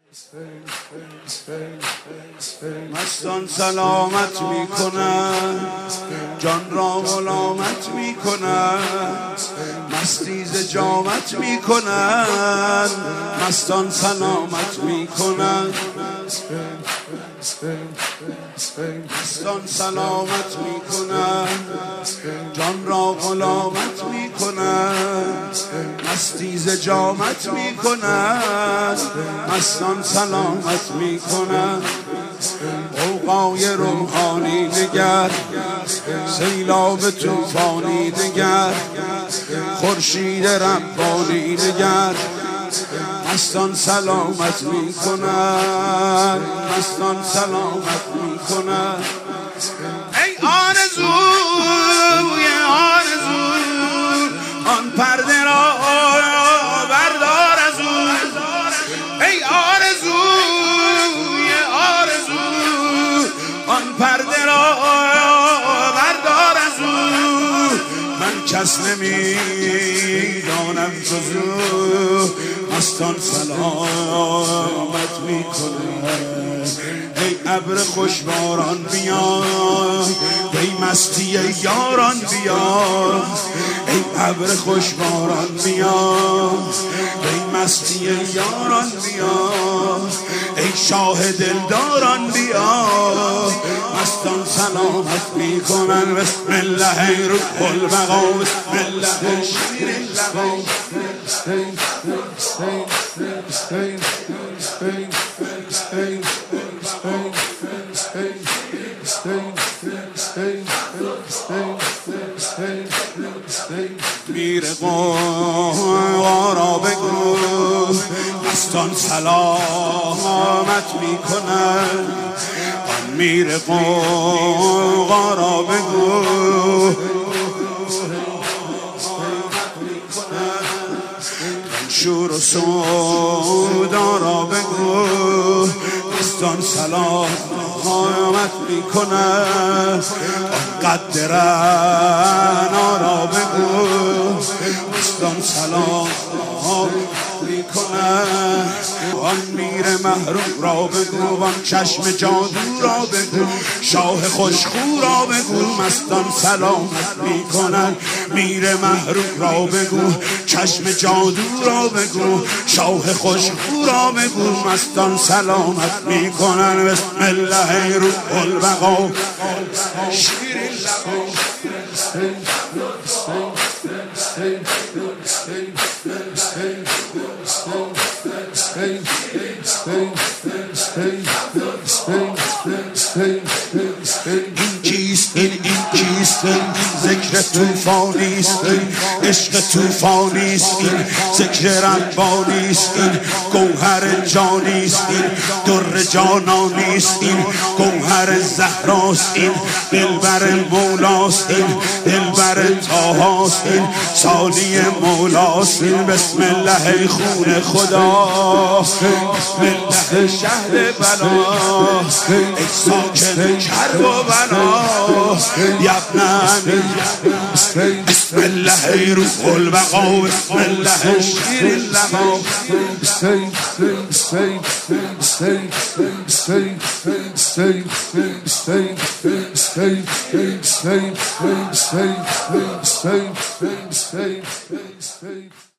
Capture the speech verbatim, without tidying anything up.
مستان سلامت می کنن، جان را ملامت می کنن، مستی ز جامت می کنن، مستان سلامت می کنن، مستان سلامت می کنن، جان را غلامت می کنن، مستی ز جامت می کنن، مستان سلامت می کنن. غوغای روحانی نگر، سیلاب طوفانی نگر، خورشید ربانی نگر، مستان سلامت می کنن، مستان سلامت می کنن. ای آرزوی آرزو، آن پرده را بردار از او. ای آرزوی آرزو، آن پرده را بردار از او. من کس نمیدانم جز او، مستان سلامت می کنن. ای ابر خوشباران بیا، ای مستی یاران بیا، ای ابر خوشباران بیا، ای مستی یاران بیا، ای شاه دلداران بیا، مستان سلامت می کنن. بسم الله روح البقا، بسم الله شیر اللقا. میر قوقا بگو، مستان سلامت می کنن. میر قوقا را بگو، شور و سودا را بگو، مستان سلامت می کنن. قد رعنا را بگو، مستان سلامت می کنن. آن میر محروم را بگو، آن چشم جادو را بگو، شاه خوشخو را بگو، مستان سلامت می کنن. میر محروم را بگو، چشم جادو را بگو، شاه خوشخو را بگو، مستان سلامت می کنن. بسم الله روح البقا، شیر اللقا. این کیست این این کیست این ذکر طوفانیست، این عشق طوفانیست، این ذکر ربانیست، این گوهر جانیست، این در جانانیست، این گوهر زهراست، این دلبر مولاست، این دلبر طاهاست، این سالی مولاست. این بسم الله خون خدا، بسم الله شهر بلا، ای ساکن کرب و بنا، یبنن بسم الله روح البقا، بسم الله شیر اللقا. Stay, stay, stay, stay, stay, stay, stay, stay.